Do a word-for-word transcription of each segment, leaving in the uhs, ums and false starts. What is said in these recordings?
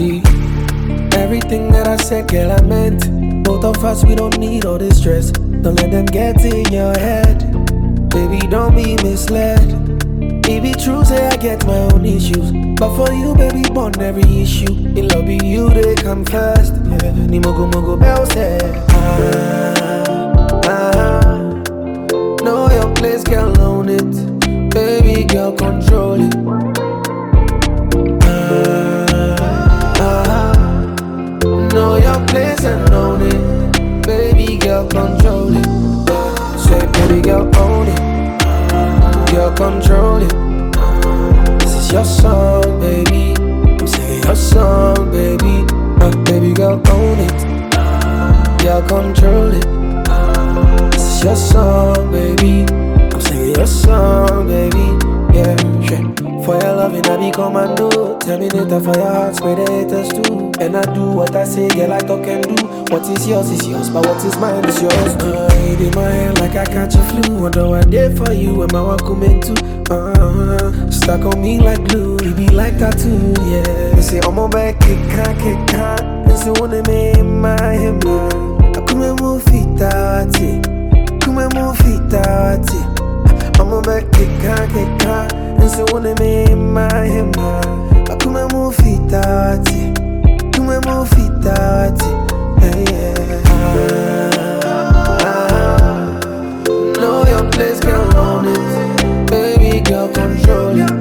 See, everything that I said, girl, I meant. Both of us, we don't need all this stress. Don't let them get in your head. Baby, don't be misled. It be true, say I get my own issues, but for you, baby, born every issue. In love with you, they come first. Yeah. Ni mogo mogo bell say, ah, ah. Know your place, girl, own it. Baby, girl, control it. Ah, ah. Know your place and own it. Baby, girl, control it. Say, baby, girl, own it. Girl, control it. This is your song, baby. I'm singing your song, baby. Uh, baby girl, own it. Girl, control it. This is your song, baby. I'm singing your song, baby. Yeah, shit. For your loving, I be commando. Terminator for your heart, spray the haters too. And I do what I say, girl, I talk and do. What is yours is yours, but what is mine is yours. Uh, it in my hand like I catch a flu. Wonder what I did for you and my work come into. Uh, stuck on me like glue, it be like tattoo, yeah. They say I'm on back, kick can't, kick can't. They say wanna make my him, man. I come and move feet out, come and move feet out. I'm on back, kick can't, kick can't. They say wanna make my him, man. I come and move feet out, come and move feet out, yeah, yeah. Ah, ah, know your place, girl, own it. Baby girl, control it.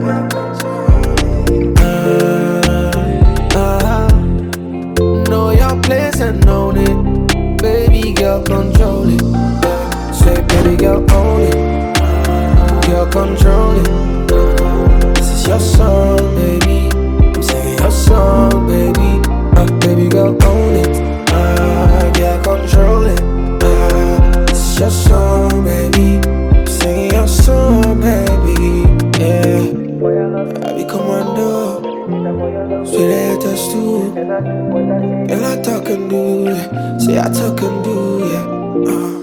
Ah, ah, know your place and own it. Baby girl, control it. Say, baby girl, own it. Girl, control it. This is your song, baby. I'm singing your song, baby. Uh, baby girl, own it. Ah, girl, control it. Ah, this is your song, baby. I'm singing your song, baby. Yeah, I be commando. Sweet haters too. Girl, I talk and do. Say I talk and do, yeah. Uh.